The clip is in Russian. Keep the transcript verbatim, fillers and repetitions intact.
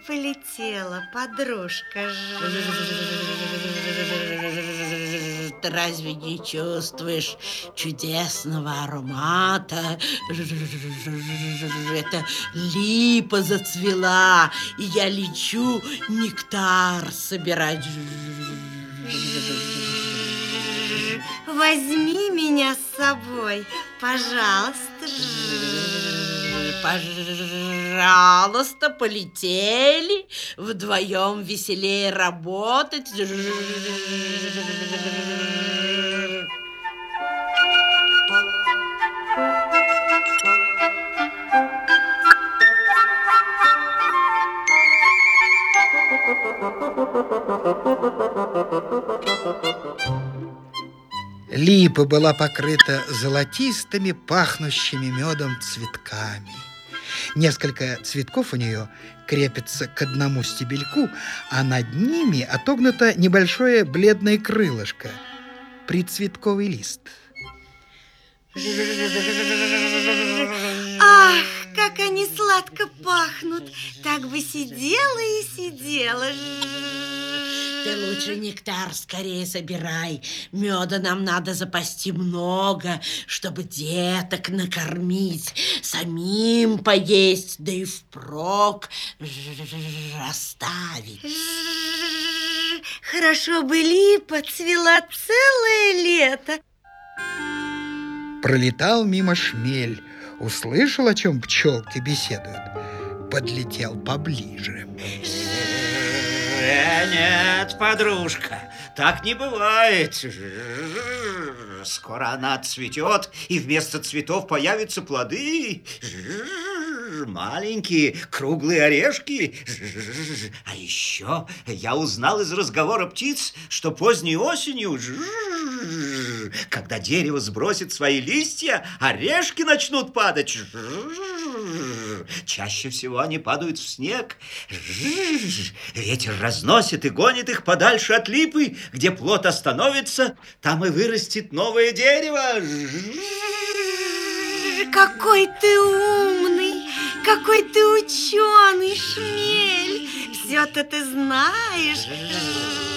полетела, подружка? Ты разве не чувствуешь чудесного аромата? Это липа зацвела, и я лечу нектар собирать. Возьми меня с собой, пожалуйста. Пожалуйста, полетели. Вдвоем веселее работать. Липа была покрыта золотистыми, пахнущими медом цветками. Несколько цветков у нее крепятся к одному стебельку, а над ними отогнуто небольшое бледное крылышко – прицветковый лист. Ах, как они сладко пахнут! Так бы сидела и сидела. Ты лучше нектар скорее собирай. Меда нам надо запасти много, чтобы деток накормить, самим поесть, да и впрок оставить. Хорошо бы липа цвела целое лето. Пролетал мимо шмель, услышал, о чем пчелки беседуют, подлетел поближе. Нет, подружка, так не бывает. Скоро она отцветет, и вместо цветов появятся плоды. Маленькие круглые орешки. А еще я узнал из разговора птиц, что поздней осенью, когда дерево сбросит свои листья, орешки начнут падать. Чаще всего они падают в снег. Ветер разносит и гонит их подальше от липы. Где плод остановится, там и вырастет новое дерево. Какой ты умный, какой ты ученый, шмель. Все-то ты знаешь.